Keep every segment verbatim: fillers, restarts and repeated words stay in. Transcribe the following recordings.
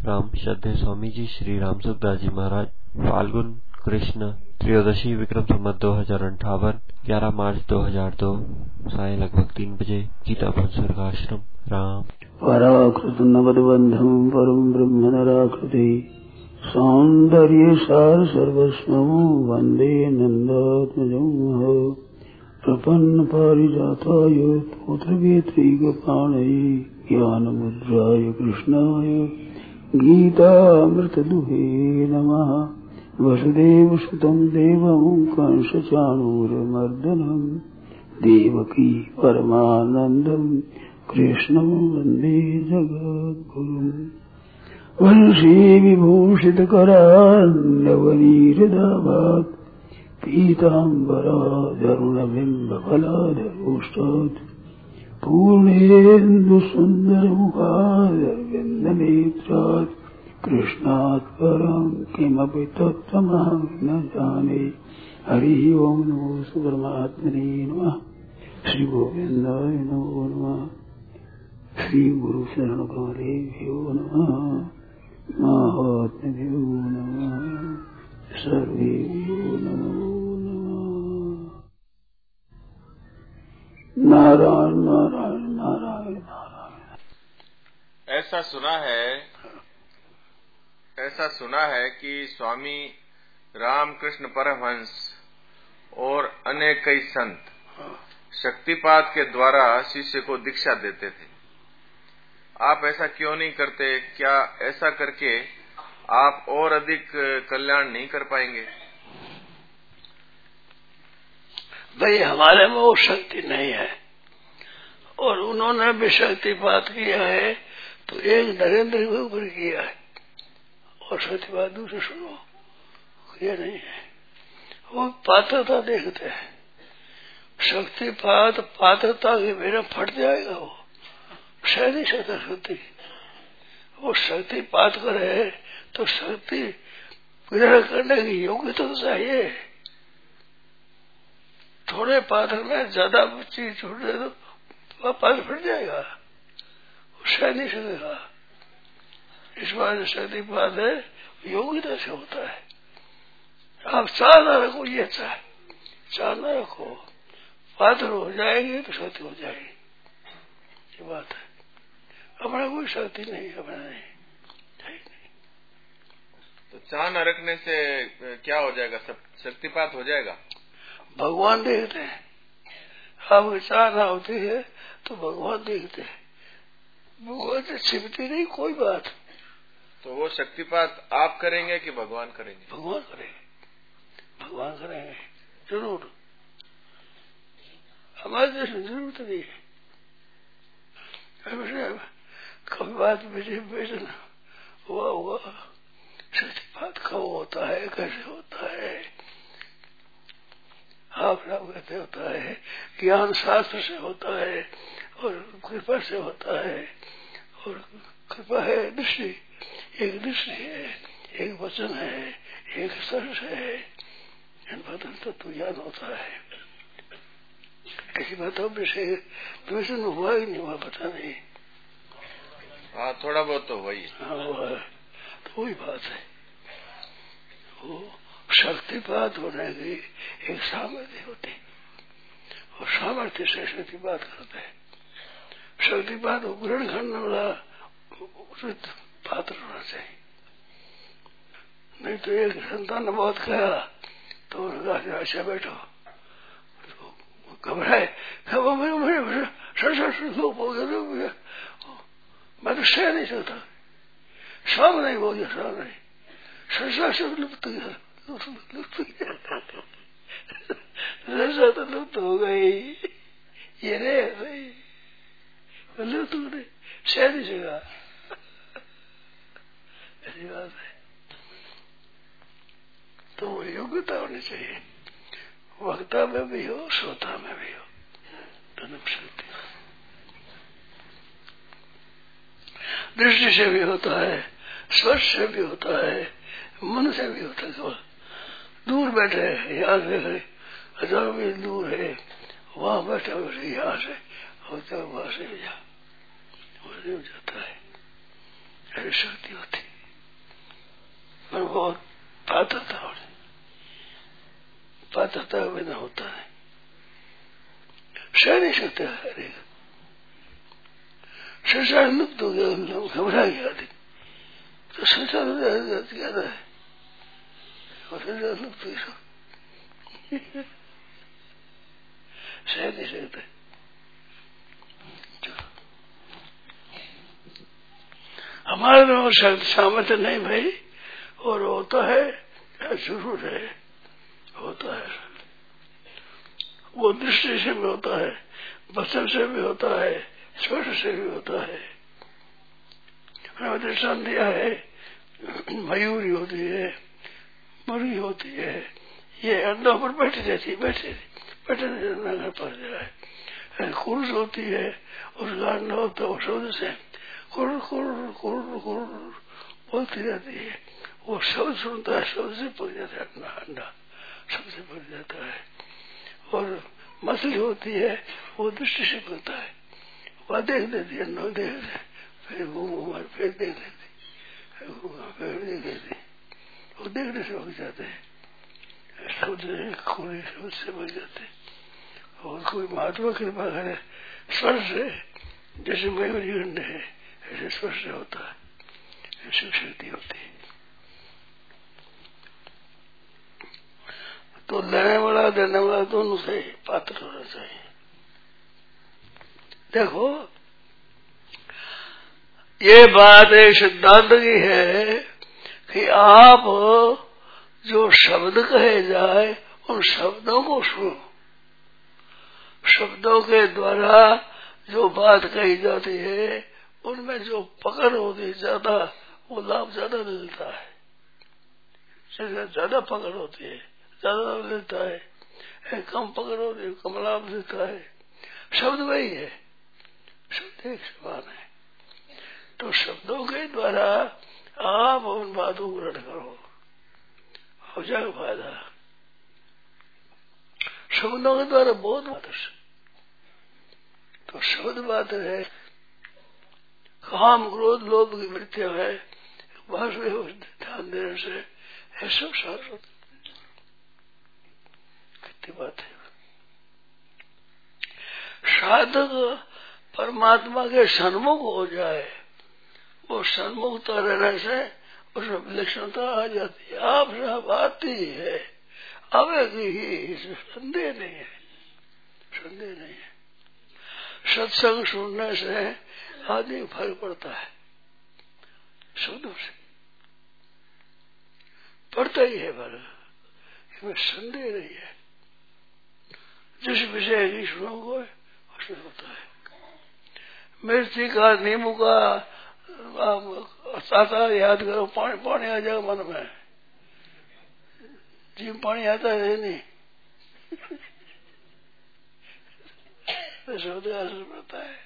राम श्रद्धेय स्वामी जी श्री रामसुखदास जी महाराज फाल्गुन कृष्ण त्रयोदशी विक्रम संवत दो हजार अंठावन ग्यारह मार्च दो हजार दो साय लगभग तीन बजे गीता भवन स्वर्गाश्रम राम। पराकृत नवदबंधम परम ब्रह्म नराकृति सौंदर्य सार सर्वस्वं वंदे नंदात्मजं प्रपन्न पारिजाताय पुत्रवेत्रैकपाणये ज्ञानमुद्राय कृष्णाय गीतामृतदुहे नमः। वसुदेवसुतं देवं कंसचाणूरमर्दनं देवकी परमानन्दं कृष्णं वन्दे जगद्गुरुम्। वंशी विभूषितकरान्नवनीरदाभात् पीताम्बराधरुणबिम्बफलाधरोष्टात् पूर्णेन्दुसुन्दरमुखादरविन्दनेत्रात् कृष्णात् परं किमपि तत्त्वमहं न जाने। हरिः ओम् नमो परमात्मने नमः। श्री गोविन्दाय नमो नमः। श्री गुरु शरण कमलेभ्यो नमः। महात्म्यो नमः। सर्वेभ्यो नमो नमः। नारायण नारायण नारायण नारायण। ऐसा सुना है ऐसा सुना है कि स्वामी रामकृष्ण परमहंस और अनेक कई संत शक्तिपात के द्वारा शिष्य को दीक्षा देते थे। आप ऐसा क्यों नहीं करते? क्या ऐसा करके आप और अधिक कल्याण नहीं कर पाएंगे? भाई हमारे में वो शक्ति नहीं है और उन्होंने भी शक्तिपात किया है तो एक नरेंद्र के ऊपर किया है और शक्तिपात दूसरे सुनो ये नहीं है। वो पात्रता देखते हैं। शक्तिपात पात्रता के बिना फट जाएगा, वो सह नहीं सकता शक्ति। वो शक्तिपात करे तो शक्ति ग्रहण करने की योग्यता तो चाहिए। थोड़े पात्र में ज्यादा चीज छूट दे तो वह पात्र फट जाएगा, वो सह नहीं सकेगा। इस बार शक्तिपात है योग्यता से होता है। आप चाह न रखो, ये चाह चाह न रखो, पात्र हो जाएंगे तो शक्ति हो जाएगी। ये बात है। अपना कोई शक्ति नहीं, अपना नहीं, नहीं। तो चाह न रखने से क्या हो जाएगा? सब शक्तिपात हो जाएगा। भगवान देखते हैं। आपकी चाह न होती है तो भगवान देखते हैं। भगवान से छिपती नहीं कोई बात। तो वो शक्तिपात आप करेंगे कि भगवान करेंगे? भगवान करेंगे, भगवान करेंगे जरूर। हमारे देश में जरूरत नहीं है। कभी बात बेटे बेचन हुआ हुआ शक्तिपात कब होता है, कैसे होता है? आप लोग कहते होता है ज्ञान शास्त्र से होता है और कृपा से होता है। और कृपा है दृष्टि, एक दृष्टि है, एक वचन है, एक स्पर्श है। इन बातों तो तू ज्ञान होता है। ऐसी बातों में से दूसरे हुआ ही नहीं हुआ पता नहीं। हाँ थोड़ा बहुत तो वही हाँ हुआ है तो वही बात है। वो शक्तिपात होने की एक सामर्थ्य होती और सामर्थ्य से शक्तिपात करते हैं। शक्तिपात को ग्रहण करने वाला पात्र होना चाहिए। नहीं तो एक संतान ने बहुत कहा तो उन्होंने कहा अच्छा बैठो, घबराए मैं तो सह नहीं सकता, शाम नहीं बोल गया, शाम नहीं सरसा से लुप्त गया, सरसा तो लुप्त हो गई, ये रहे भाई लुप्त हो गई, सह नहीं सका। ऐसी बात है। तो वो योग्यता होनी चाहिए, वक्ता में भी हो श्रोता में भी हो। धर्म शक्ति दृष्टि से भी होता है, स्पर्श से भी होता है, मन से भी होता है। दूर बैठे यहाँ से हजारों मील दूर है, वहां बैठा बैठे यहाँ से होता वहां से भी जा हो जाता है। ऐसी शक्ति होती है। पर वो पात्रता होनी, पात्रता बिना होता नहीं, सह नहीं सकते हरेक। संसार मुक्त हो गया, घबरा गया तो संसार ज्यादा है और संसार मुक्त हो गया सह नहीं सकते। हमारे में शक्ति सामर्थ्य नहीं भाई, और होता है जरूर है, होता है वो दृष्टि से भी होता है, वचन से भी होता है, स्पर्श से भी होता है। हमें दृष्टान दिया है, मयूरी होती है, मुर्गी होती है, ये अंडों पर बैठी रहती है, बैठी बैठे घर पर जाए। खुर्ज होती है, उसका अंडा होता है, वो शब्द से खुर खुर खुर खुर बोलती रहती है, वो शब्द सुनता है, शब्द से पक जाता है, अपना अंडा शब्द से पक जाता है। और मछली होती है, वो दृष्टि से पकता है, वह देख देती है, न देख दे, फिर घूम घूम फिर देख लेती, फिर देख लेती, वो देखने से पक जाते हैं, शब्द खुली शब्द से पक जाते हैं। और कोई महात्मा कृपा करे स्पर्श से, जैसे मयूरी गंड है ऐसे स्पर्श होता है, ऐसी शक्ति होती है। तो लेने वाला देने वाला दोनों से पात्र होना चाहिए। देखो ये बात एक सिद्धांत की है कि आप जो शब्द कहे जाए उन शब्दों को सुनो, शब्दों के द्वारा जो बात कही जाती है उनमें जो पकड़ होती है ज्यादा, वो लाभ ज्यादा मिलता है। ज्यादा पकड़ होती है ज्यादा लाभ मिलता है, कम पकड़ होती है कम लाभ मिलता है। शब्द वही है, शब्द एक समान है। तो शब्दों के द्वारा आप उन बातों को ग्रहण करो, हो जाएगा फायदा। शब्दों के द्वारा बहुत बात है। तो शब्द बात है, काम क्रोध लोभ की वृत्ति है, बस ध्यान देने से है सब सार होता। कितनी बात है। साधक परमात्मा के सन्मुख हो जाए, वो सन्मुखता रहने से उसमें विलक्षणता आ जाती है, आप सब आती है, आवेगी ही, संदेह नहीं है, संदेह नहीं है। सत्संग सुनने से आदमी फर्क पड़ता है, शब्दों से पड़ता ही है फर्क, इसमें संदेह नहीं है। जिस विषय की सुनोगे उसमें होता है। मिर्ची का नींबू का साता याद करो, पानी पानी आ जाएगा मन में, जी पानी आता है नहीं शब्द का असर पड़ता है,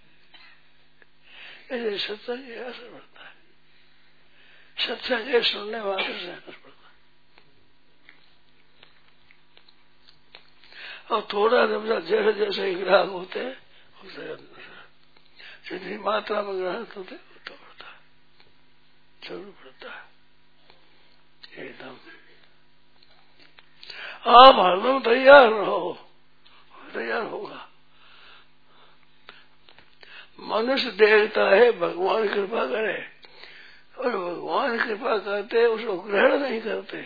ऐसे सत्संग का असर पड़ता है, सत्संग के सुनने मात्र से असर पड़ता है। और थोड़ा जैसे जैसे ग्राहक होते हैं उससे जितनी मात्रा में ग्राहक होते तो पड़ता है, जरूर पड़ता है एकदम। आप हरदम तैयार रहो, तैयार होगा। मनुष्य देखता है भगवान कृपा करे, और भगवान कृपा करते उसको ग्रहण नहीं करते।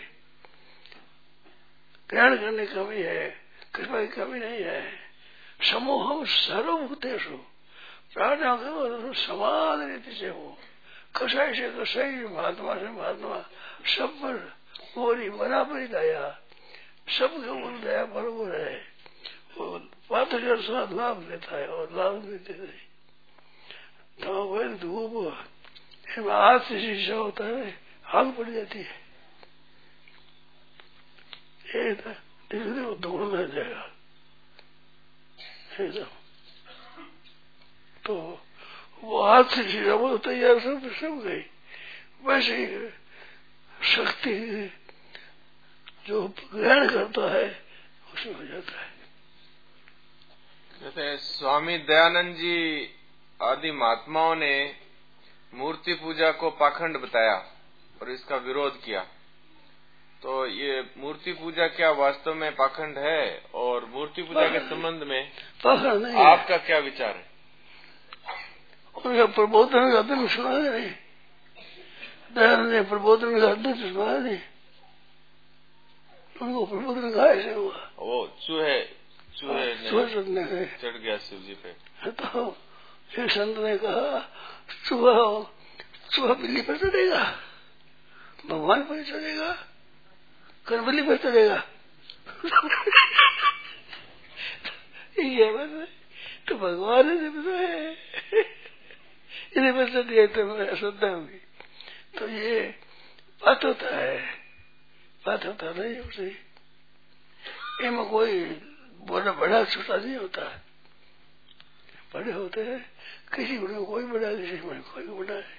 ग्रहण करने की कमी है, कृपा की कमी नहीं है। समूह सर्वभूतेषु प्राणियों के समान रीति से हो, कसाई से कसाई, महात्मा से महात्मा, सब पर पूरी बराबरी दया, सबके ऊपर दया बराबर है। वो पात्र के साथ लाभ लेता है और लाभ देते नहीं। तो वह धूप हाथ से शीशा होता है, आग पड़ जाती है, धीरे वो धुआं लग जाएगा एकदम। तो वो हाथ से शीशा वो तैयार सब सब गई। वैसे ही शक्ति जो ग्रहण करता है उसमें हो जाता है। जैसे स्वामी दयानंद जी आदि महात्माओं ने मूर्ति पूजा को पाखंड बताया, और इसका विरोध किया। तो ये मूर्ति पूजा क्या वास्तव में पाखंड है? और मूर्ति पूजा के संबंध में पाखंड नहीं, आपका क्या विचार है? उनका प्रबोधन का दिन सुना नहीं, दयानंद प्रबोधन का दिन सुना नहीं, उनको प्रबोधन का ऐसे हुआ। वो चूहे चूहे चूहे चढ़ गया शिव जी पे। तो एक संत ने कहा चूहा चूहा बिल्ली पर चढ़ेगा, भगवान पर चढ़ेगा, कर बिल्ली पर चढ़ेगा। ये बस तो भगवान ने बताया इन्हें पर चढ़ गए तो मैं श्रद्धा होगी। तो ये बात होता है, बात होता नहीं उसे, इनमें कोई बड़ा बड़ा छोटा नहीं होता, बड़े होते हैं, किसी में कोई बड़ा, किसी में कोई बड़ा है।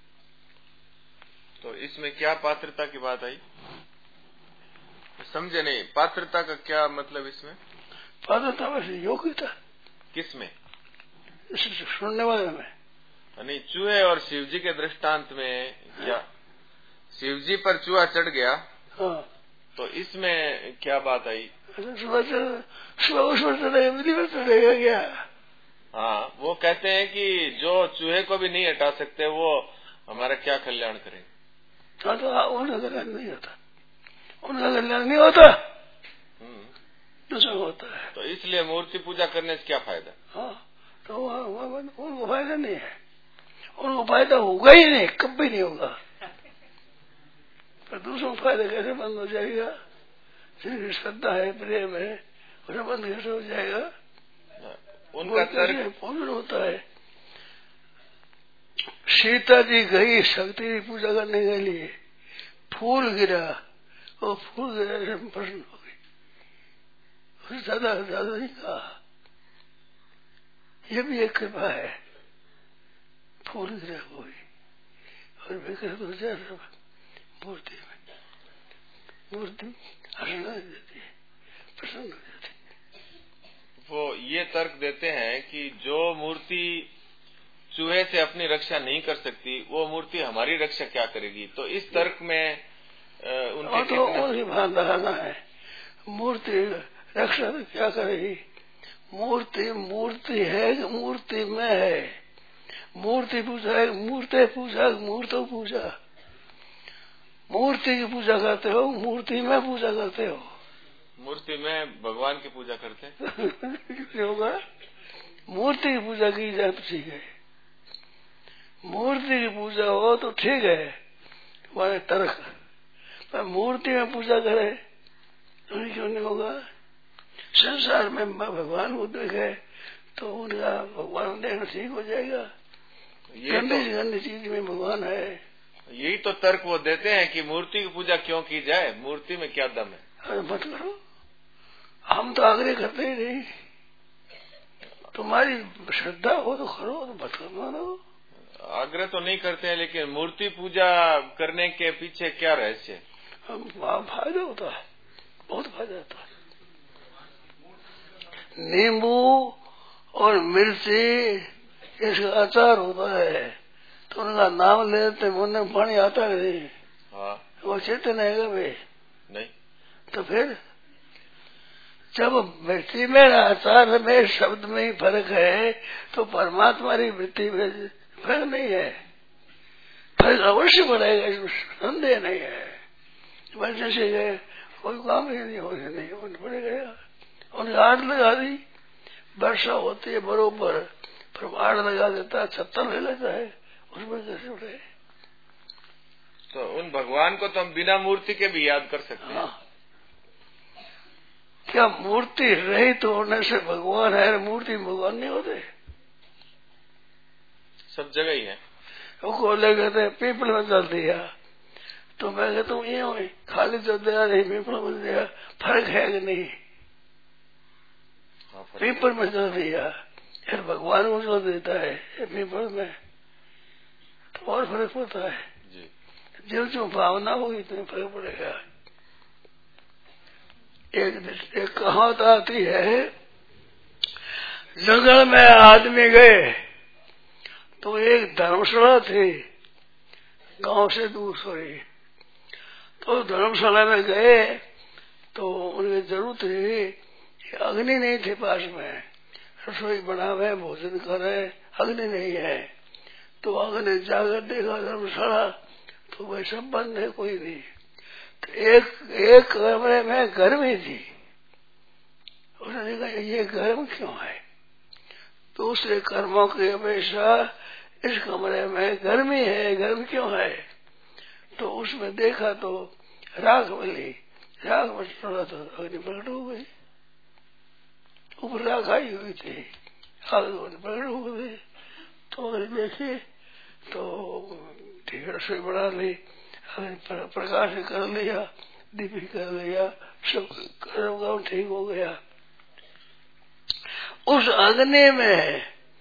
तो इसमें क्या पात्रता की बात आई? समझे नहीं, पात्रता का क्या मतलब इसमें? पात्रता वैसे योग्यता किसमें? सुनने वाले में नहीं, चूहे और शिवजी के दृष्टांत में क्या? शिवजी पर चूहा चढ़ गया, हाँ, तो इसमें क्या बात आई? सुबह सुबह उस पर चढ़ेगा, बिल्ली पर चढ़ेगा क्या? हाँ, वो कहते हैं कि जो चूहे को भी नहीं हटा सकते वो हमारा क्या कल्याण करेंगे। हाँ, तो उनका कल्याण नहीं होता, उनका कल्याण नहीं होता, दूसरा होता है। तो इसलिए मूर्ति पूजा करने से क्या फायदा? हाँ, तो उनको फायदा नहीं है, उनको फायदा होगा ही नहीं, कभी नहीं होगा। पर दूसरों को फायदा कैसे बंद हो जाएगा? जिनकी श्रद्धा है, प्रेम है, उसे बंद कैसे हो जाएगा? उनका तर्क पूर्ण होता है। सीता जी गई शक्ति की पूजा करने के लिए, फूल गिरा, वो फूल गिरा से प्रसन्न हो गई, उससे ज्यादा ज्यादा नहीं कहा। ये भी एक कृपा है, फूल गिरा हुई और विग्रह तो जाए मूर्ति में, मूर्ति हंसना देती है, प्रसन्न हो जाती है। वो ये तर्क देते हैं कि जो मूर्ति चूहे से अपनी रक्षा नहीं कर सकती, वो मूर्ति हमारी रक्षा क्या करेगी? तो इस तर्क में उनके तो उनकी भान लगाना है, मूर्ति रक्षा तो क्या करेगी? मूर्ति मूर्ति है, मूर्ति में है, मूर्ति पूजा है, मूर्ति पूजा, मूर्तो पूजा, मूर्ति की पूजा करते हो, मूर्ति में पूजा करते हो। मूर्ति में भगवान की पूजा करते हैं। होगा, मूर्ति की पूजा की जाए तो ठीक है, मूर्ति की पूजा हो तो ठीक है, तुम्हारे तर्क, पर मूर्ति में पूजा करे तो क्यों नहीं होगा? संसार में भगवान को देखे तो उनका भगवान देखना ठीक हो जाएगा। गंदी तो, गंदी चीज में भगवान है। यही तो तर्क वो देते हैं कि मूर्ति की पूजा क्यों की जाए, मूर्ति में क्या दम है? अरे मत करो, हम तो आग्रह करते ही नहीं, तुम्हारी श्रद्धा हो तो करो, तो मत करो। आग्रह तो नहीं करते हैं, लेकिन मूर्ति पूजा करने के पीछे क्या रहस्य है? वहाँ फायदा होता है, बहुत फायदा होता है। नींबू और मिर्ची इसका अचार होता है, तो उनका नाम लेते मुंह में पानी आता है नहीं? हाँ, वो चेतन है कभी नहीं। तो फिर जब मिर्ची में अचार में शब्द में ही फर्क है, तो परमात्मा की वृत्ति में फर्क नहीं है, फर्क अवश्य पड़ेगा, इसमें संदेह नहीं है। वैसे से गए कोई काम ही नहीं हो नहीं होने पड़ेगा। उन्हें आड़ लगा दी, वर्षा होती है बरोबर, पर आड़ लगा देता है, छत्तर ले लेता है, उसमें कैसे उठे? तो उन भगवान को तो हम बिना मूर्ति के भी याद कर सकते हैं। हाँ। क्या मूर्ति रहित तो होने से भगवान है? मूर्ति भगवान नहीं होते, सब जगह ही है। वो ले कहते पीपल में चल दिया, तो मैं कहता हूँ ये खाली चल दिया नहीं, पीपल में दिया, फर्क है कि नहीं? पीपल में चल दिया, फिर भगवान को चल देता है पीपल में, तो और फर्क पड़ता है। जो जो भावना होगी इतनी फर्क पड़ेगा। एक एक कहावत आती है, जंगल में आदमी गए तो एक धर्मशाला थी, गांव से दूर सॉरी तो धर्मशाला में गए तो उनकी जरूरत रही, अग्नि नहीं थे पास में, रसोई बनावे भोजन करे, अग्नि नहीं है। तो अग्नि जाकर देखा धर्मशाला, तो भाई सब बंद है, कोई नहीं। तो एक एक कमरे में गर्मी थी, उसने देखा ये गर्म क्यों है, दूसरे कर्मों की अपेक्षा इस कमरे में गर्मी है, गर्म क्यों है। तो उसमें देखा तो राख मिली, राख में थोड़ा तो अग्नि प्रकट हो गई, ऊपर राख आई हुई थी, आग प्रकट हो गई। तो अग्नि देखी तो ठीक रसोई बना ली, प्रकाश कर लिया, दीपी कर लिया, सब कर्म काम ठीक हो गया। उस अग्नि में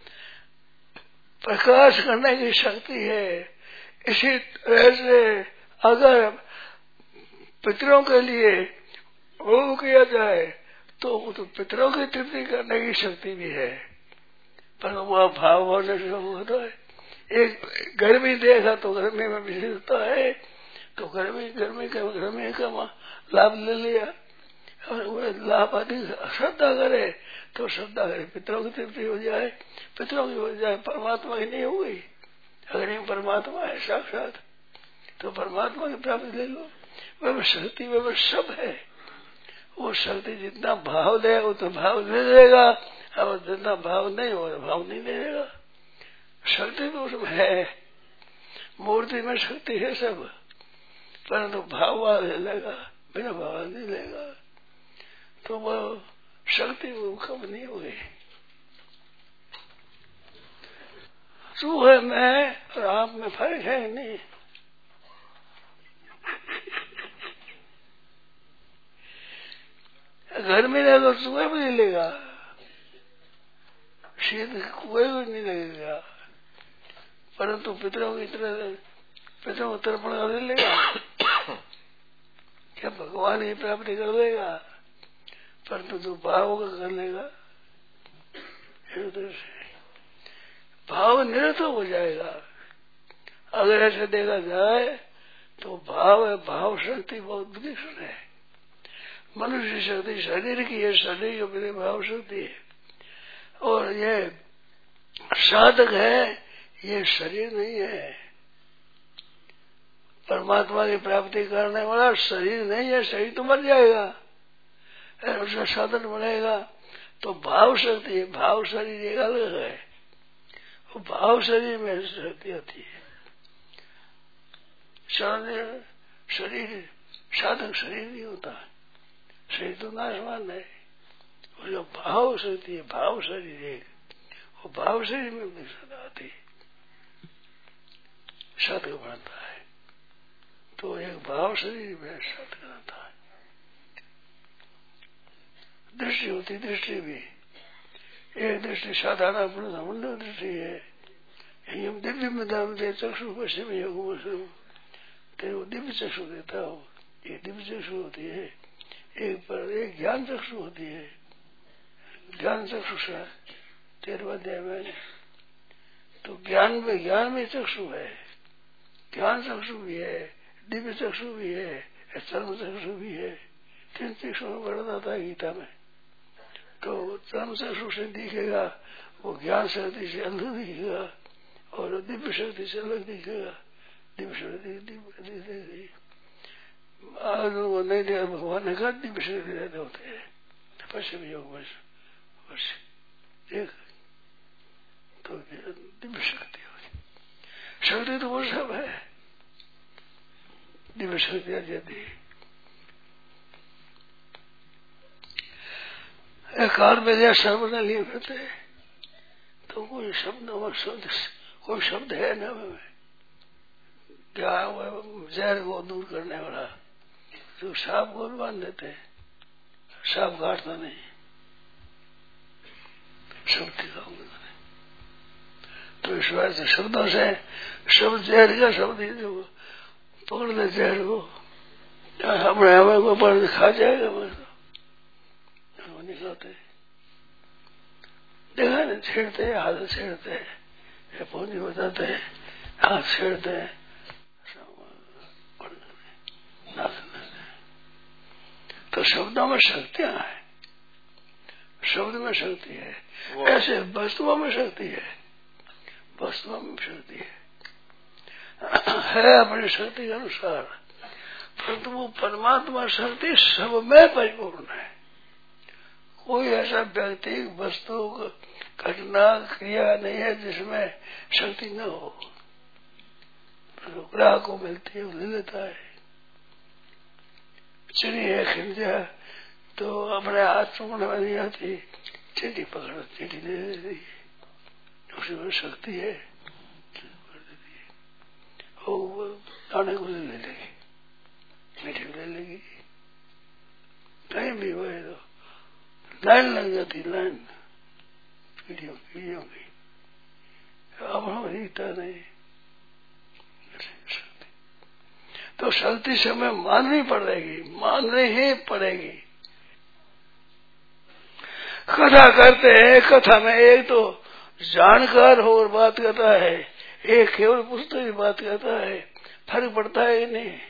प्रकाश करने की शक्ति है। इसी तरह से अगर पितरों के लिए वो किया जाए तो, तो पितरों की तृप्ति करने की शक्ति भी है, पर वह भाव होने से होता है। एक गर्मी देखा तो गर्मी में बिजलता है, तो गर्मी गर्मी का गर्मी का लाभ ले लिया, और वह लाभ अधिक श्रद्धा करे तो श्रद्धा करे पितरों की तृप्ति हो जाए, पितरों की हो जाए, परमात्मा की नहीं हुई। अगर परमात्मा है साक्षात तो परमात्मा की प्राप्ति ले लो। वह शक्ति वह सब है, वो शक्ति जितना भाव दे उतना भाव दे देगा, और जितना भाव नहीं हो भाव नहीं दे देगा। शक्ति तो उसमें है, मूर्ति में शक्ति है सब, परंतु भाव वाले लेगा, बिना भाव नहीं लेगा तो वह शक्ति वो कम नहीं हुई। चूहे में और आप में फर्क है नहीं। घर में रहे तो चूहे भी नहीं लेगा, शीत कोई भी नहीं लगेगा, परंतु पितरों की तरह पितरों को तर्पण कर लेगा, क्या भगवान की प्राप्ति कर देगा, परंतु तो भाव का कर लेगा। भाव निरत हो जाएगा। अगर ऐसे देखा जाए तो भाव है, भाव शक्ति बहुत विलक्षण है। मनुष्य शक्ति शरीर की है, शरीर के मेरे भाव शक्ति है, और ये साधक है, ये शरीर नहीं है। परमात्मा की प्राप्ति करने वाला शरीर नहीं है, शरीर तो मर जाएगा, उसका साधन बनेगा। तो भाव शक्ति है, भाव शरीर एक अलग है, वो भाव शरीर में शक्ति होती है। शरीर साधक शरीर नहीं होता, शरीर तो नाशवान है, और जो भाव शक्ति है, भाव शरीर एक, वो भाव शरीर में विकसित आती है, साधक बनता है। तो एक भाव शरीर में साधक बनता है। दृष्टि होती, दृष्टि भी एक दृष्टि साधारण ब्रह्मांड दृष्टि है। हम दिव्य में दाम दे चक्षु पश्चिम योग तेरे को दिव्य चक्षु देता हो, ये दिव्य चक्षु होती है। एक पर एक ज्ञान चक्षु होती है, ज्ञान चक्षु से तेरहवें अध्याय में। तो ज्ञान में ज्ञान में चक्षु है, ज्ञान चक्षु भी है, दिव्य चक्षु भी है, चर्म चक्षु भी है। तीन चक्षु में वर्णन आता है गीता में। तो चर्म चक्षु से दिखेगा, वो ज्ञान शक्ति से अलग दिखेगा, और दिव्य शक्ति से अलग दिखेगा। दिव्य शक्ति दिव्य दिखेगी। आज वो नहीं दिया, भगवान ने कहा दिव्य शक्ति रहते होते हैं पश्चिम योग में बस एक, तो दिव्य शक्ति होगी। शक्ति तो वो सब है, दिव्य शक्ति आ जाती है। काल में जैसे शब्द लिए फिरते तो कोई शब्द शब्द कोई शब्द है न में क्या जहर को दूर करने वाला, जो सांप को बांध देते हैं, सांप काटता नहीं, शब्द का तो इस वजह से शब्दों से शब्द जहर का शब्द ही जो पकड़ ले जहर को, हमें हमें को पकड़ खा जाएगा बस निकलते देखा ना, छेड़ते हैं, हाथ छेड़ते हैं, पौनी बताते हैं, हाथ छेड़ते हैं, नाक तो शब्दों में शक्तियां हैं, शब्द में शक्ति है, ऐसे वस्तुओं में शक्ति है, वस्तुओं में शक्ति है है अपनी शक्ति के अनुसार, परंतु वो परमात्मा शक्ति सब में परिपूर्ण है। कोई ऐसा व्यक्ति वस्तु घटना क्रिया नहीं है जिसमें शक्ति न हो। तो ग्राहक को मिलती है वो ले लेता है। चिड़ी है खिंजा तो अपने हाथ चूकने में नहीं आती, चीटी पकड़ चीटी ले लेती है, उसी में शक्ति है, वो दाने को ले लेगी, मीठी ले लेगी। टाइम भी हुए तो लाइन लग जाती, लाइन पीढ़ियों पीढ़ियों की, अब हम रीता नहीं। तो शक्ति से हमें माननी पड़ेगी, माननी ही पड़ेगी। कथा करते हैं, कथा में एक तो जानकार होकर बात करता है, एक केवल पुस्तक की बात करता है, फर्क पड़ता है कि नहीं।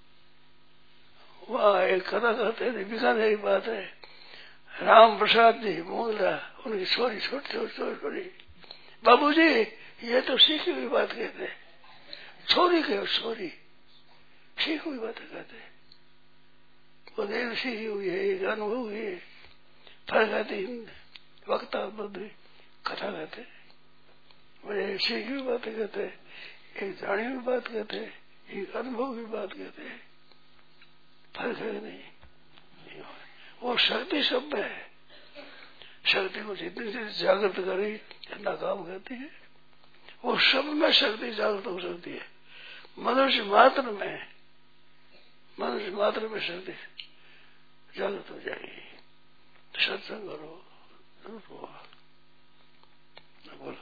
वहाँ एक कथा करते थे, बीकानेर की बात है, राम प्रसाद जी मोगरा, उनकी छोरी छोटी छोटी छोटी छोटी, बाबूजी ये तो सीखी हुई बात कहते हैं, छोरी के छोरी सीखी हुई बात कहते हैं, वो देर सीखी हुई है, एक अनुभव हुई है, फर्क आती वक्ता बुद्धि कथा कहते हैं, मुझे सीखी हुई बातें कहते हैं, एक जानी हुई बात कहते हैं, एक अनुभव की बात कहते हैं, फर्क है नहीं। वो शक्ति सब में है, शक्ति को जितनी से जागृत करी इतना काम करती है, वो सब में शक्ति जागृत हो सकती है। मनुष्य मात्र में, मनुष्य मात्र में शक्ति जागृत हो जाएगी। सत्संग करो, बोलो।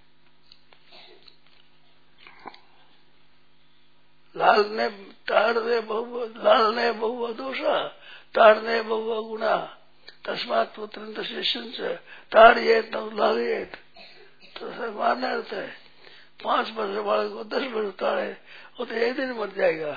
लाल ने ताड़ ने बहु लाल ने बहु दोषा, ताड़ ने बहु गुणा, तस्मात पुत्र शिष्य ताड़ ये लाल ये तो मारना रहता है। पांच वर्ष वाले को दस वर्ष ताड़े वो तो एक दिन मर जाएगा,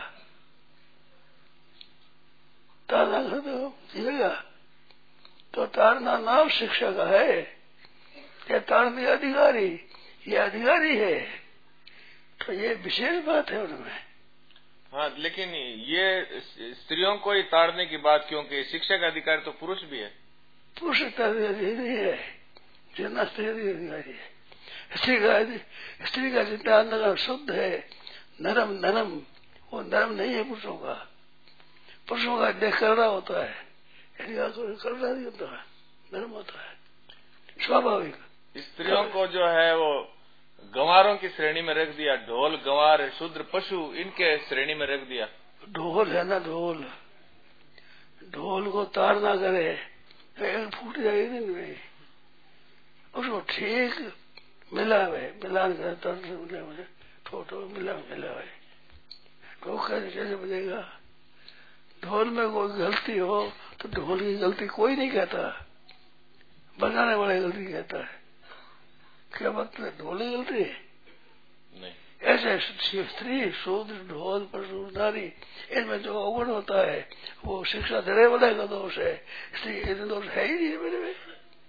ताड़ना करते हो जिएगा। तो ताड़ना नाम शिक्षा का है, क्या ताड़ने अधिकारी, ये अधिकारी है, तो ये विशेष बात है उनमें। हाँ, लेकिन ये स्त्रियों को ही ताड़ने की बात, क्योंकि शिक्षा का अधिकार तो पुरुष भी है। पुरुष का अधिकारी नहीं है, जितना स्त्री अधिकारी है। स्त्री का स्त्री का जितना अंदर शुद्ध है, नरम नरम, वो नरम नहीं है पुरुषों का। पुरुषों का देख करना होता है, करना नहीं होता है, नरम होता है, स्वाभाविक। स्त्रियों को जो है वो गंवारों की श्रेणी में रख दिया, ढोल गंवार शूद्र पशु इनके श्रेणी में रख दिया। ढोल है ना, ढोल ढोल को तार ना करे, एक फूट जाएगी नहीं, उसको ठीक मिला हुए मिलान करे, तर से मिला हुए ठोठो मिला मिला हुए, तो कैसे बजेगा। ढोल में कोई गलती हो तो ढोल की गलती कोई नहीं कहता, बजाने वाला गलती कहता है। क्या मतलब ढोल की गलती नहीं। ऐसे स्त्री शूद्र ढोल पशु नारी इनमें जो अवगुण होता है वो शिक्षा देने वाले का दोष है, स्त्री इतने दोष है ही नहीं मेरे में।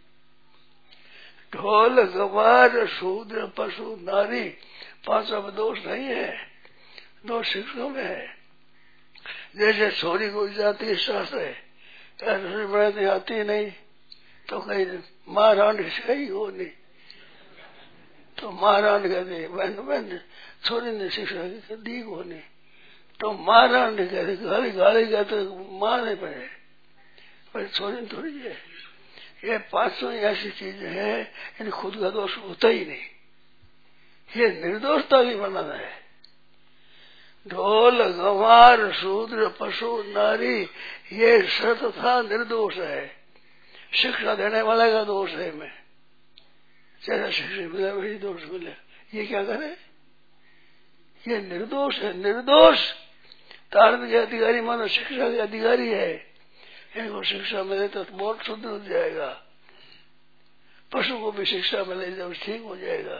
ढोल गवार शूद्र पशु नारी पांचों में दोष नहीं है, दोष शिक्षकों में है। जैसे छोरी को जाती है शास्त्र है, रसोई बनाने आती नहीं तो कहीं माँ रांड सिखाई हो नहीं, तो माँ रांड कहते बहन बहन छोरी ने शिक्षा दी को नहीं, तो माँ रांड कहते गाली गाली कहते माँ नहीं पड़े, पर छोरी थोड़ी है। ये पांचों ऐसी चीजें हैं, इन खुद का दोष होता ही नहीं, ये निर्दोषता की बनाना है। ढोल गंवार शूद्र पशु नारी ये सर्वथा निर्दोष है, शिक्षा देने वाले का दोष है। मैं जैसा शिक्षा मिला वही दोष मिले, ये क्या करे, ये निर्दोष है। निर्दोष तारण के अधिकारी मानो शिक्षा के अधिकारी है, इनको शिक्षा मिले तो बहुत शुद्ध हो जाएगा, पशु को भी शिक्षा मिले जब ठीक हो जाएगा।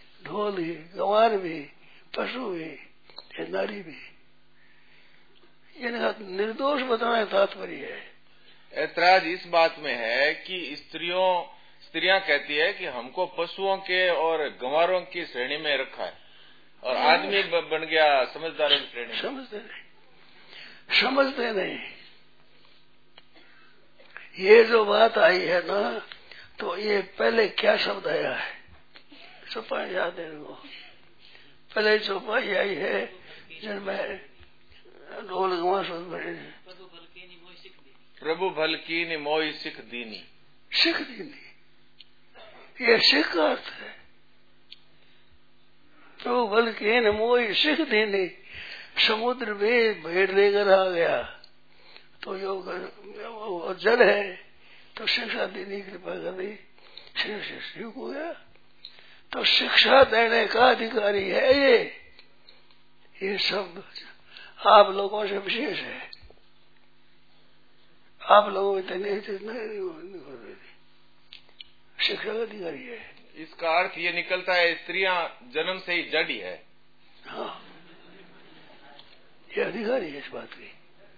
ढोल ही गंवार भी पशु भी नारी भी, इनका निर्दोष बताने तात्पर्य है। ऐतराज इस बात में है कि स्त्रियों स्त्रियां कहती है कि हमको पशुओं के और गंवारों की श्रेणी में रखा है और आदमी बन गया समझदारों की श्रेणी में। समझते नहीं, समझते नहीं। ये जो बात आई है ना, तो ये पहले क्या शब्द आया है? चौपाई याद है इनको। पहले चौपाई आई है जिनमें ढोल गंवा शब्द बने, प्रभु भल कीनी मोई सिख दीनी। सिख दीनी, ये सिख का अर्थ है। प्रभु भल कीन मोई सिख दीनी। समुद्र में भेड़ लेकर आ गया तो जो जल है तो शिक्षा देने की कृपा कर दी, शिव हो गया। तो शिक्षा देने का अधिकारी है ये ये शब्द आप लोगों से विशेष है। आप लोगों इतने शिक्षा का अधिकारी है। इसका अर्थ ये निकलता है स्त्रियां जन्म से ही जड़ी है। हाँ, ये अधिकारी है इस बात की।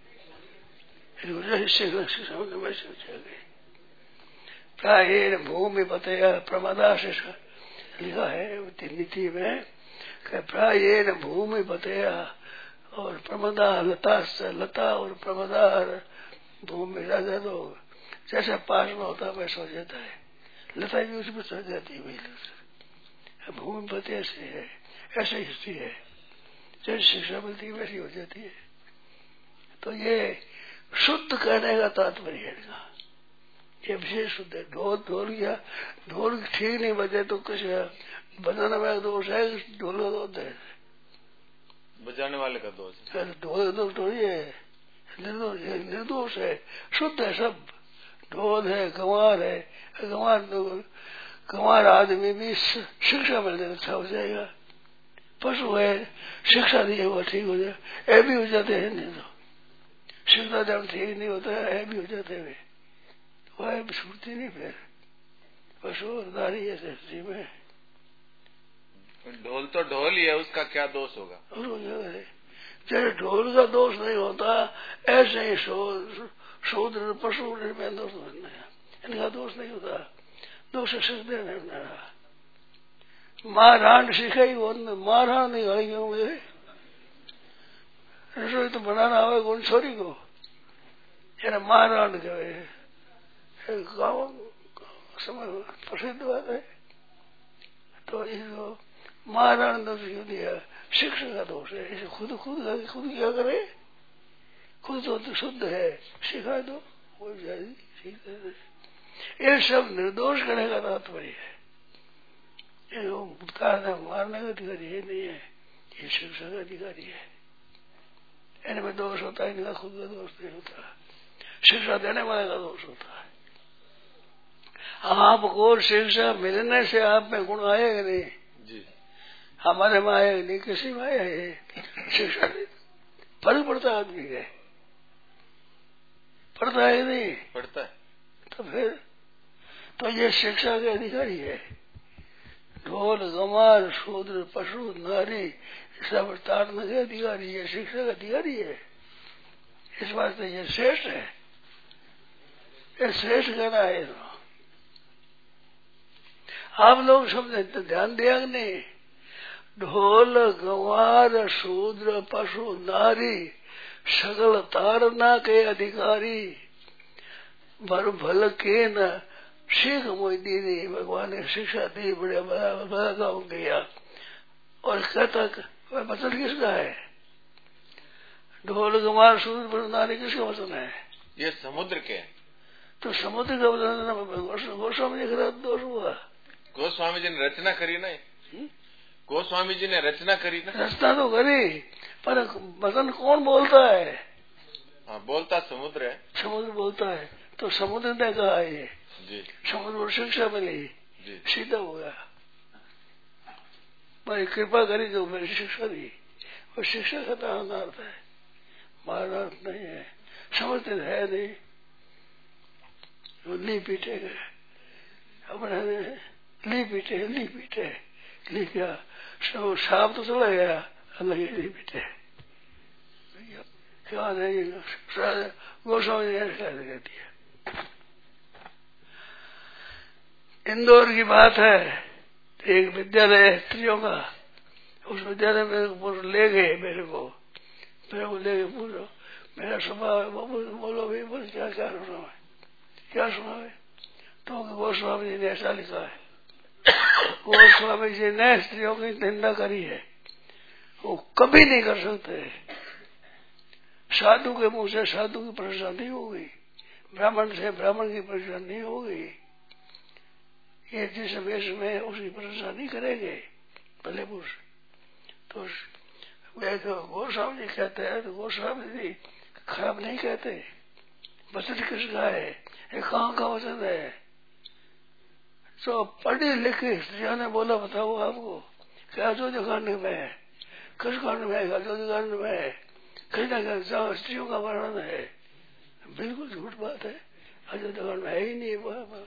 प्राय भूमि बताया प्रमादा से लिखा है नीति में कि प्राय भूमि बताया और प्रमदा लता से लता और प्रमदार भूमि राजा तो जैसे पास में होता है वैसा हो जाता है। लता भी उसमें चढ़ जाती है। भूमि पते ऐसे है, ऐसे हिस्सी है, जैसे शिक्षा मिलती है वैसी हो जाती है। तो ये शुद्ध कहने का तात्पर्य है इनका, ये विशेष शुद्ध है। ढोल ढोल या ढोल ठीक नहीं बजे तो कुछ बजाने वाला दोष है, ढोल का दोष है, बजाने वाले का दोष है। ढोल का दोष थोड़ी है, निर्दोष है, निर्दोष है, शुद्ध है सब। ढोल है, गंवार है, गंवार तो गंवार आदमी भी शिक्षा मिल जाए अच्छा हो जाएगा। पशु है, शिक्षा दी है वो ठीक हो जाए, ये भी हो जाते हैं। नहीं तो शिक्षा जब ठीक नहीं होता है, ये भी हो जाते हैं, वह छूटती नहीं। फिर पशु नारी है सृष्टि में। ढोल तो ढोल ही है, उसका क्या दोष होगा? जैसे ढोल का दोष नहीं होता ऐसे ही शूद्र पशु में दोष नहीं है, इनका दोष नहीं होता। दोष सीखते नहीं। माँ रांड सीखेगी वो माँ रांड नहीं होगी क्यों? मुझे रसोई तो बनाना आवे कौन छोरी को, यानी माँ रांड कहे गाँव समय प्रसिद्ध बात है। तो इसको महाराण दोष क्यों दिया? शिक्षा का दोष है। इसे खुद खुद खुद क्या करे, खुद तो शुद्ध है, सिखा दो वो सीखते। ये सब निर्दोष करने का तात्पर्य है। ये मारने का अधिकारी है नहीं है, ये शिक्षा का अधिकारी है। इनमें दोष होता है, इनका खुद का दोष नहीं होता, शिक्षा देने वाले का दोष होता है। आपको शिक्षा मिलने से आप में गुण आएगा नहीं जी, हमारे में आएगा नहीं, किसी में आया है। शिक्षा फर्क पड़ता है आदमी के, पड़ता है नहीं पड़ता है। तो फिर तो ये शिक्षा के अधिकारी है। ढोल गंवार शूद्र पशु नारी सब ताड़ने के अधिकारी है, शिक्षा का अधिकारी है। इस वास्ते ये श्रेष्ठ है, ये श्रेष्ठ कहना है। तो आप लोग समझे तो ध्यान दिया नहीं। ढोल गंवार शूद्र पशु नारी सगल तारना के अधिकारी भर भल के न सीख मोई दी। भगवान ने शिक्षा दी, बड़े बड़ा गाँव गया और कहता वचन किसका है? ढोल गंवार शूद्र पशु नारी किसका वचन है? ये समुद्र के। तो समुद्र का वचन गोस्वामी जी का दोष हुआ। गोस्वामी जी ने रचना करी नहीं, गोस्वामी जी ने रचना करी ना। रचना तो करी पर वचन कौन बोलता है? हाँ, बोलता समुद्र है, समुद्र बोलता है। तो समुद्र ने कहा ये जी, समुद्र को शिक्षा मिली जी, सीधा हो गया। मेरी कृपा करी जो मेरी शिक्षा दी, वो शिक्षा का अर्थ है, हमारा अर्थ नहीं है। समझते है नहीं, ली पीटे गए अपने ली पीटे ली पीटे ली क्या सांप तो चला गया, अलग ली पीटे। क्या नहीं, गोस्वामी जी ऐसे कहती है। इंदौर की बात है, एक विद्यालय है स्त्रियों का, उस विद्यालय में ले गए मेरे को, मेरे को ले गए, पूछो मेरा स्वभाव है, बोलो भाई, बोल क्या क्या सुना है, क्या सुना है? तो गोस्वामी जी ने ऐसा लिखा है, गोस्वामी जी ने स्त्रियों की निंदा करी है, वो कभी नहीं कर सकते। साधु के मुंह से साधु की प्रशंसा नहीं होगी, ब्राह्मण से ब्राह्मण की प्रशंसा नहीं होगी, ये जिस वेश में उसकी प्रशंसा नहीं करेंगे भले पुरुष। तो वे तो गोस्वामी जी कहते हैं, तो गोस्वामी जी खराब नहीं कहते, वचन किसका है, ये कहाँ का वचन है? तो पढ़ी लिखी स्त्रियों ने बोला, बताओ आपको क्या जो कांड में है, किस कांड में है, जो कांड में है, कहीं ना कहीं जहाँ स्त्रियों का वर्णन है, बिल्कुल झूठ बात है, अयोध्या कांड में है ही नहीं।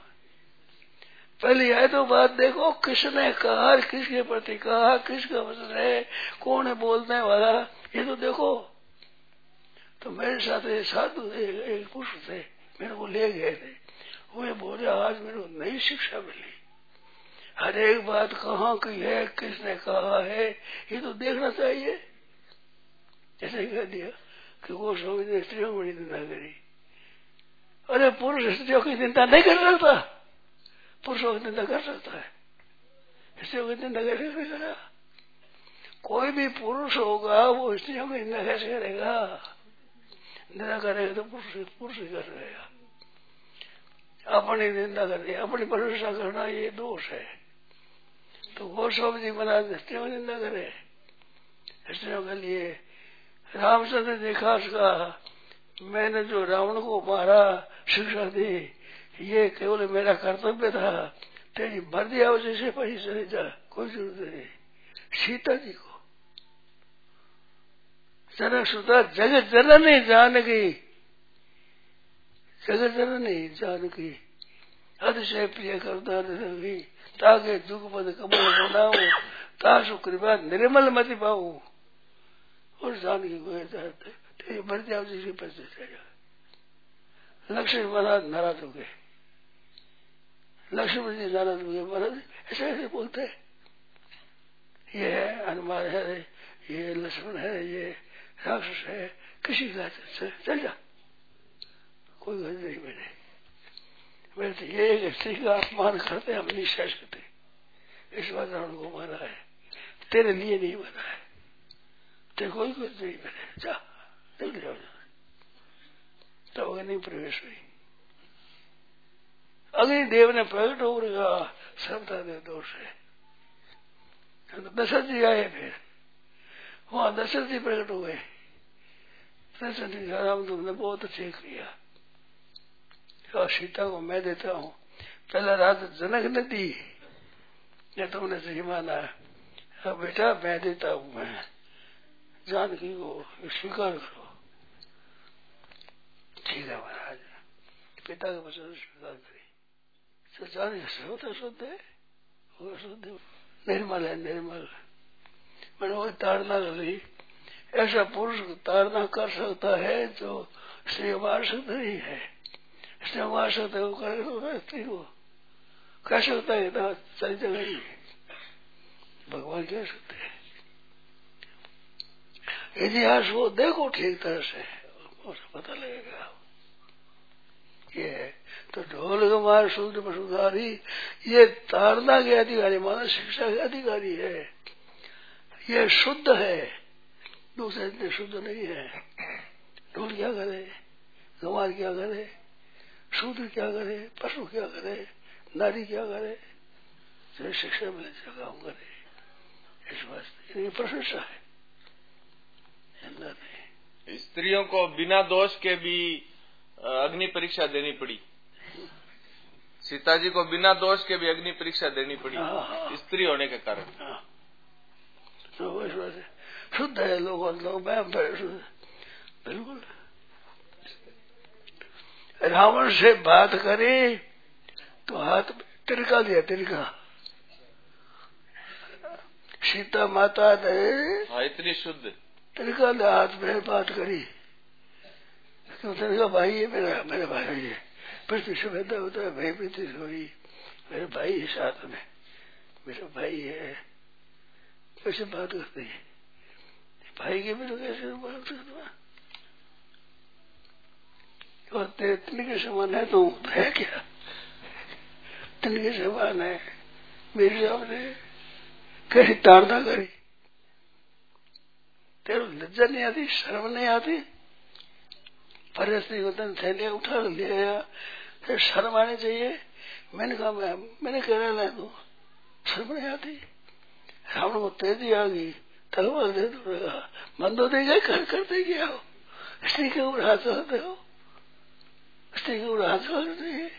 पहले आए तो बात देखो, किसने कहा, किसके प्रति कहा, किसका वचन है, कौन है बोलने वाला, ये तो देखो। तो मेरे साथ एक साधु एक पुरुष थे, मेरे को ले गए थे, वे बोले आज मेरे को नई शिक्षा मिली, हर एक बात कहाँ की है, किसने कहा है, ये तो देखना चाहिए। ऐसे कह दिया कि गोस्वामी ने स्त्रियों की निंदा करी। अरे पुरुष स्त्रियों की निंदा नहीं कर सकता, पुरुषों की निंदा कर सकता है, स्त्रियों की निंदा कैसे करेगा? कोई भी पुरुष होगा वो स्त्रियों की निंदा कैसे करेगा? निंदा करेगा तो पुरुष पुरुष ही कर रहेगा। अपनी निंदा करनी, अपनी प्रशंसा करना ये दोष है। तो गोस्वामी जी बना स्त्रियों की निंदा करे, स्त्रियों के लिए रामचंद्र ने खास कहा, मैंने जो रावण को मारा, शिक्षा दी, ये केवल मेरा कर्तव्य था, तेरी मर्जी आओ जैसे पही चले जा, कोई जरूरत नहीं। सीता जी को जरा सुधा जगत जननी जानकी, जगत जननी जानकी अतिशय प्रिय करता रही, ताके दुख पद कमल बनाऊ, तासु कृपा निर्मल मति पाऊ। और जानकी को तेरी मर्जी आओ जैसे पही चले जा। लक्ष्मण महाराज नाराज हो गए, लक्ष्मण जी नाराज हो गए, महाराज ऐसे ऐसे बोलते, ये है हनुमान है, ये लक्ष्मण है, ये राक्षस है, किसी का चल, चल जा, कोई गलती नहीं। मैंने मेरे तो ये स्त्री का अपमान करते हम नहीं सह सकते, इस बात रावण को मारा है, तेरे लिए नहीं मारा है, तेरे कोई कुछ नहीं, मैंने जा निकल जाओ। तब अग्नि प्रवेश हुई, अग्निदेव ने प्रकट हो गया, सबता देव दोष है। दशरथ जी आए, फिर वहां दशरथ जी प्रकट हो गए। दशरथ जी राम तुमने बहुत अच्छे किया, और सीता को मैं देता हूँ, पहला रात जनक ने दी, या तुमने सही माना, अब बेटा मैं देता हूँ, मैं जानकी को स्वीकार करो। ठीक है महाराज, पिता के वचन स्वीकार करी। तो जानकी श्रोता शुद्ध है, वो शुद्ध निर्मल है, निर्मल। मैंने वो ताड़ना कर ली, ऐसा पुरुष ताड़ना कर सकता है जो स्त्री मार सकता नहीं है, स्त्री मार सकता है वो कर सकता स्त्री को, कह सकता है तो सारी जगह ही भगवान कह सकते हैं। इतिहास वो देखो ठीक तरह से, उसे पता लगेगा। ये है तो ढोल कुमार शुद्ध पशुधारी, ये ताड़ना के अधिकारी, मानव शिक्षा के अधिकारी है, ये शुद्ध है, दूसरे इतने शुद्ध नहीं है। ढोल क्या करे, गंवार क्या करे, शूद्र क्या करे, पशु क्या करे, नारी क्या करे, जो शिक्षा मिले जो काम करे, इस वास्ते ये प्रशंसा है। स्त्रियों को बिना दोष के भी अग्नि परीक्षा देनी पड़ी, सीता जी को बिना दोष के भी अग्नि परीक्षा देनी पड़ी स्त्री होने के कारण। तो इस वजह से शुद्ध है लोगों लोग, बिल्कुल। रावण से बात करे तो हाथ तिरका दिया, तिरका। सीता माता ने हाँ, इतनी शुद्ध तिरका ने हाथ में बात करी, क्यों तेरे का भाई है, मेरा मेरा भाई है। पृथ्वी से पैदा होता है, भाई पृथ्वी से हुई, मेरे भाई है साथ में, मेरा भाई है। कैसे बात करते हैं भाई के भी तो कैसे बात करते हैं? और तेरे तिनके समान है तो है क्या? तिनके समान है। मेरे सामने कैसी ताड़ना करी, तेरे लज्जा नहीं आती, शर्म नहीं आती? परिस्थिति को तन थैलिया उठा ले आया, फिर शर्म आनी चाहिए। मैंने कहा मैं मैंने कह रहा है तो शर्म नहीं आती? रावण को तेजी आ गई, तलवार दे दूंगा, मंदो दे गए कर करते क्या हो? स्त्री के ऊपर हाथ चलाते हो, स्त्री के ऊपर हाथ चलाते हैं।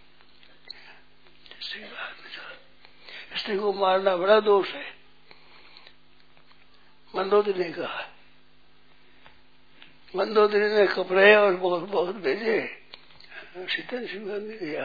स्त्री को मारना बड़ा दोष है, मंदोदरी ने कहा। मंदोदरी ने कपड़े और बहुत बहुत भेजे, सीता सिंह ने दिया।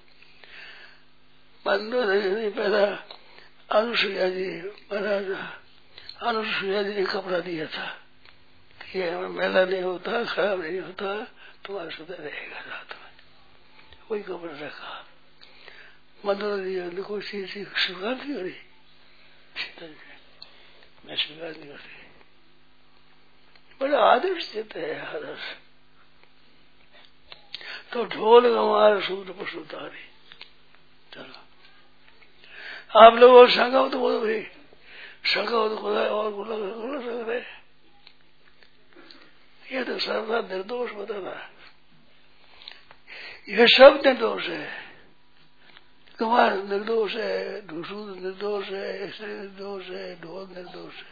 मंदोदरी ने पहला अनुसुईया जी महाराज अनुसुईया जी ने कपड़ा दिया था कि मैला नहीं होता, खराब नहीं होता, तुम्हारा सदा रहेगा रात में। वही कपड़ा रखा। मंदोदरी ने कोई चीज स्वीकार नहीं करी, सीता जी मैं स्वीकार नहीं करती। बड़ा आदर्श देते है, आदर्श। तो ढोल गंवार सूत्र पर सुतारी। चलो आप लोग और शंका हो तो बोलो भाई, शंका हो तो खुदा और गुला गुला रख रहे। ये तो सर्वदा निर्दोष बताना, ये सब निर्दोष है। गंवार निर्दोष है, ढूसूद निर्दोष है, स्त्री निर्दोष है, ढोल निर्दोष है।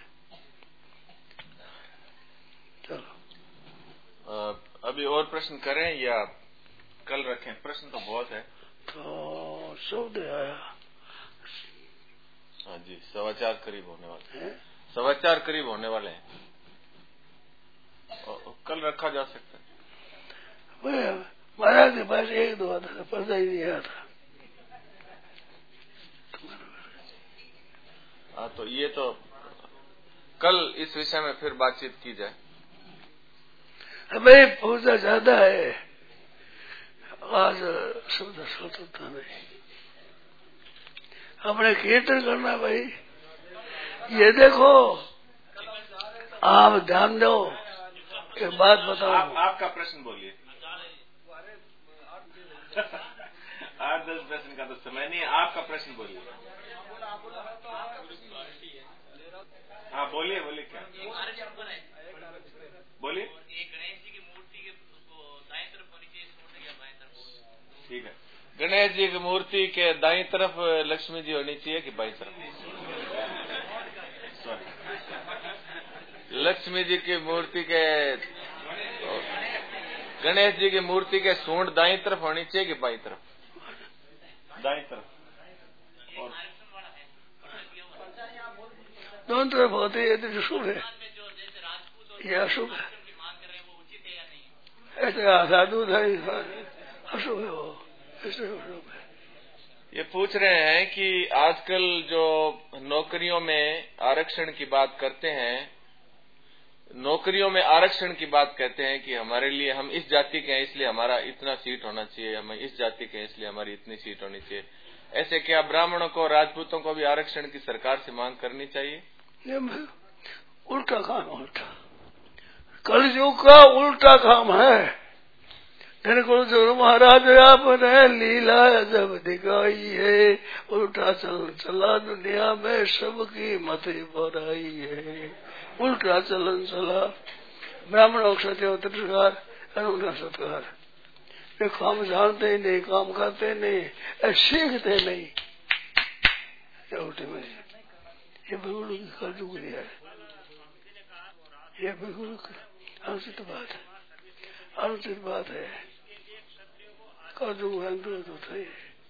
चलो अभी और प्रश्न करें या कल रखें? प्रश्न तो बहुत है। तो शब्द आया। हाँ जी, समाचार करीब होने वाले हैं, समाचार करीब होने वाले हैं, कल रखा जा सकता है। महाराज के पास एक दो आता था, पर्दा ही नहीं आया था। हाँ तो ये तो कल इस विषय में फिर बातचीत की जाए। हमें पूजा ज्यादा है, आज शब्द स्वतंत्रता नहीं। हमने कीर्तन करना भाई। ये देखो, आप ध्यान दो, एक बात बताओ। आप, आपका प्रश्न बोलिए। आठ दस प्रश्न का तो समय नहीं है, आपका प्रश्न बोलिए। हाँ बोलिए बोलिए, क्या बोलिए। गणेश जी की मूर्ति के दाएं तरफ होनी चाहिए, बाएं तरफ? ठीक है, गणेश जी की मूर्ति के दाईं तरफ लक्ष्मी जी होनी चाहिए कि बाईं तरफ? सॉरी, लक्ष्मी जी की मूर्ति के गणेश जी की मूर्ति के सूंड दाईं तरफ होनी चाहिए कि बाईं तरफ? दाईं तरफ। और दोनों तरफ होते हैं, तो शुभ है या अशुभ है? ऐसे साधु अशुभ है, वो ऐसे अशुभ है। ये पूछ रहे हैं कि आजकल जो नौकरियों में आरक्षण की बात करते हैं, नौकरियों में आरक्षण की बात कहते हैं कि हमारे लिए, हम इस जाति के हैं इसलिए हमारा इतना सीट होना चाहिए, हम इस जाति के हैं इसलिए हमारी इतनी सीट होनी चाहिए। ऐसे क्या ब्राह्मणों को, राजपूतों को भी आरक्षण की सरकार से मांग करनी चाहिए? उल्टा काम, उल्टा कलयुग का उल्टा काम है। जो महाराज आपने लीला जब दिखाई है, उल्टा चल चला दुनिया में सबकी मत बुराई है। उल्टा चलन चला, ब्राह्मणों क्षत्रियो तिरस्कार, उनका सत्कार। ये काम जानते ही नहीं, काम करते नहीं, सीखते नहीं। ये उल्टे में ये बिल्कुल कलयुग है, ये बिल्कुल अनुचित बात है, अनुचित बात है। कलयुग है तो थे।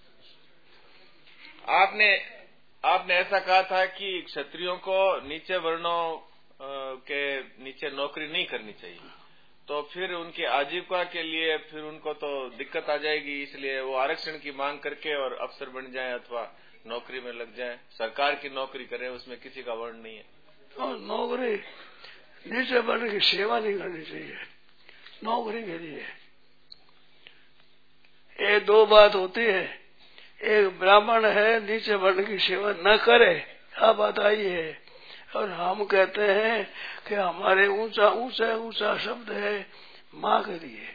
आपने आपने ऐसा कहा था कि क्षत्रियों को नीचे वर्णों के नीचे नौकरी नहीं करनी चाहिए, तो फिर उनकी आजीविका के लिए फिर उनको तो दिक्कत आ जाएगी, इसलिए वो आरक्षण की मांग करके और अफसर बन जाएं अथवा नौकरी में लग जाएं, सरकार की नौकरी करें, उसमें किसी का वर्ण नहीं है। और नौकरी नीचे बढ़ने की सेवा नहीं करनी चाहिए, नौकरी के लिए। ये दो बात होती है, एक ब्राह्मण है नीचे वर्ण की सेवा न करे, यह बात आई है। और हम कहते हैं कि हमारे ऊंचा ऊंचा ऊंचा शब्द है माँ के लिए।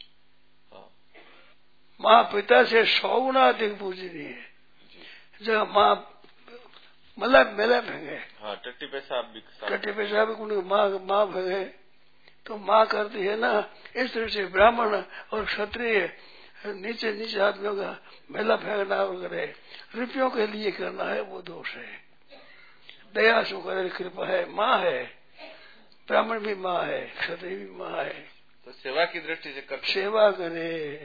माँ पिता से सौ गुना अधिक पूजनीय है। जब माँ मतलब मेले फेंगे, हाँ, टट्टी पेशाब भी टट्टी पेशाब भी माँ माँ फेंगे तो माँ करती है ना। इस तरह से ब्राह्मण और क्षत्रिय नीचे नीचे आदमियों का मेला फेंकना और करे, रुपयों के लिए करना है, वो दोष है। दया सु करे कृपा है, माँ है, ब्राह्मण भी माँ है, क्षत्रिय भी माँ है। तो सेवा की दृष्टि से कर सेवा करे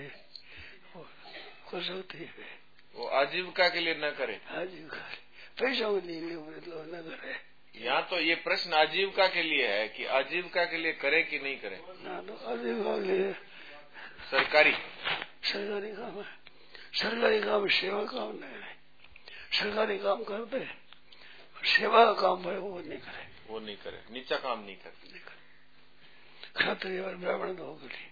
हो सकती है, वो आजीविका के लिए न करे, आजीविका पैसों के लिए न करे। यहाँ तो ये प्रश्न आजीविका के लिए है कि आजीविका के लिए करे कि नहीं करे। ना तो आजीविका के लिए सरकारी सरकारी काम है, सरकारी काम सेवा काम नहीं है। सरकारी काम करते, सेवा का काम है वो नहीं करे, वो नहीं करे, नीचा काम नहीं करे, नहीं करे। क्षत्रिय और ब्राह्मण दो के लिए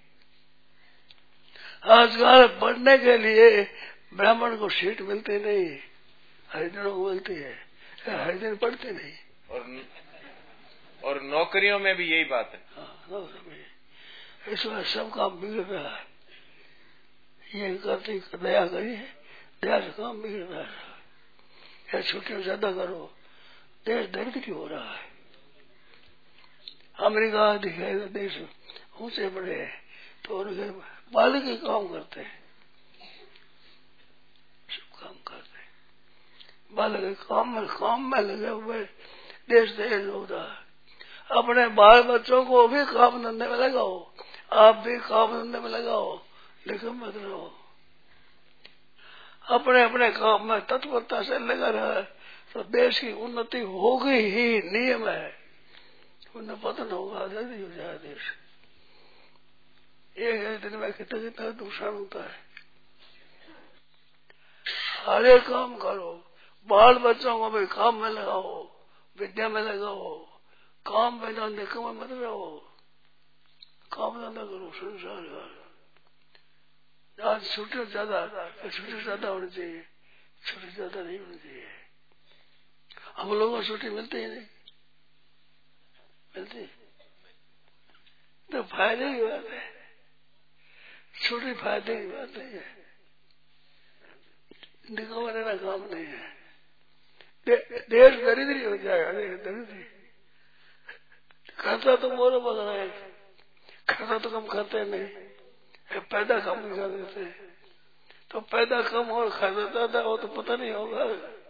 आजकल पढ़ने के लिए ब्राह्मण को सीट मिलती नहीं, हरिजनों को मिलती है, हरिजन पढ़ते नहीं। और और नौकरियों में भी यही बात है। हाँ, नौकरी में इस बार सब काम बिगड़ रहा है। ये करती दया करिए, दया से काम बिगड़ रहा है। छुट्टियां ज्यादा करो, देश दरिद्र हो रहा है। अमेरिका दिखाई देश ऊंचे बड़े हैं तो उनके बालक ही काम करते हैं, सब काम करते हैं। बालक काम में काम में लगे हुए देश देश हो रहा है। अपने बाल बच्चों को भी काम धंधे में लगाओ, आप भी काम धंधे में लगाओ, लेकिन मत रहो। अपने अपने काम में तत्परता से लगा रहा तो देश की उन्नति होगी ही, नियम है। उन्हें पतन होगा, आजादी हो जाए देश। एक दिन में कितना कितना नुकसान होता है। हर एक काम करो, बाल बच्चों को भी काम में लगाओ, विद्या में लगाओ, काम में ना निकम मत रहो, काम धंधा करो, संसार का। आज छुट्टी ज्यादा, छुट्टी ज्यादा होनी चाहिए, छुट्टी ज्यादा नहीं होनी चाहिए। हम लोगों को छुट्टी मिलती ही नहीं, मिलती तो फायदे की बात है, छुट्टी फायदे की बात नहीं है, निकम रहना काम नहीं है। दे, देश दरिद्री हो जाएगा, दरिद्री। खर्चा तो मोरो बदल है, खर्चा तो कम करते नहीं, पैदा कम कर देते हैं। तो पैदा कम और खर्चा ज्यादा हो तो पता नहीं होगा।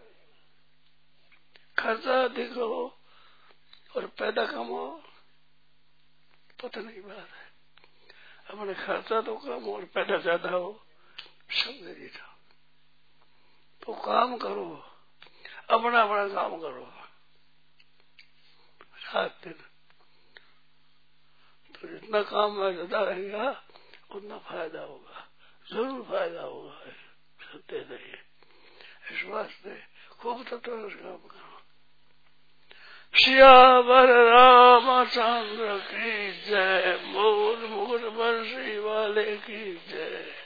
खर्चा अधिक हो और पैदा कम हो, पता नहीं बात है। अपने खर्चा तो कम और पैदा ज्यादा हो, सब दे था। तो काम करो, अपना अपना काम करो रात दिन। तो जितना काम में ज्यादा रहेगा उतना फायदा होगा, जरूर फायदा होगा, सत्य नहीं। इस वास्ते खूब तत्व काम करो। सियावर रामचंद्र की जय, मोर मोर बंसी वाले की जय।